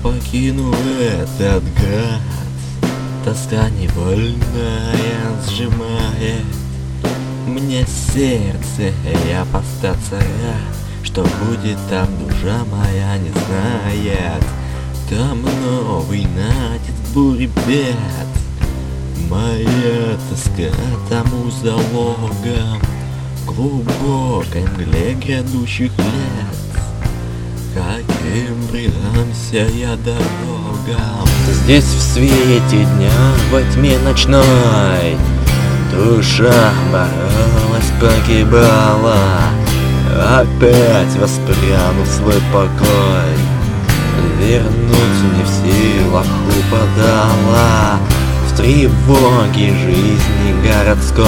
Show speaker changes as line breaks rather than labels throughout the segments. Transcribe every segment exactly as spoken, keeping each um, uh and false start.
покину этот град, тоска невольная сжимает мне сердце, я постаться рад, что будет там, душа моя не знает. Там новый натиск бури бед, моя тоска тому залогом глубокой мгле грядущих лет. Каким предамся я дорогам?
Здесь в свете дня, во тьме ночной, душа боролась, погибала, опять воспрянув свой покой. Вернуть не в силах упадала в тревоге жизни городской.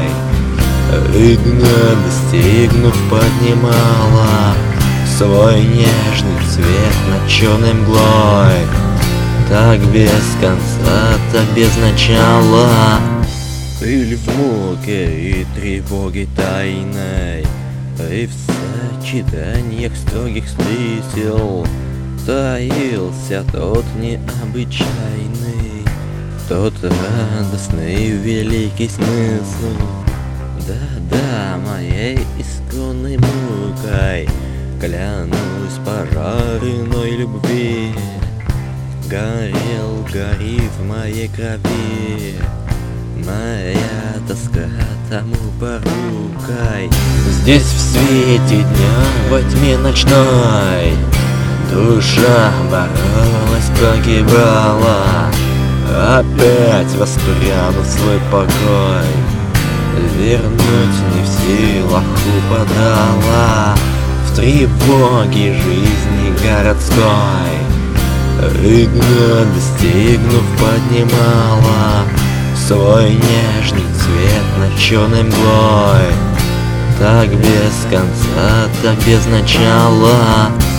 Рыгна, достигнув, поднимала свой нежный цвет над черной мглой. Так без конца, так без начала.
Пыль в муке и тревоге тайной, и в сочетаниях строгих смысел таился тот необычайный, тот радостный великий смысл. Да-да, моей исконной мукой клянусь пожарной любви, горел, гори в моей крови моя тоска тому порукой.
Здесь в свете дня, во тьме ночной, душа боролась, погибала, опять воспрянув свой покой. Вернуть не в силах упадала в тревоге жизни городской. Рыгна, достигнув, поднимала свой нежный цвет над черной мглой. Так без конца, так без начала.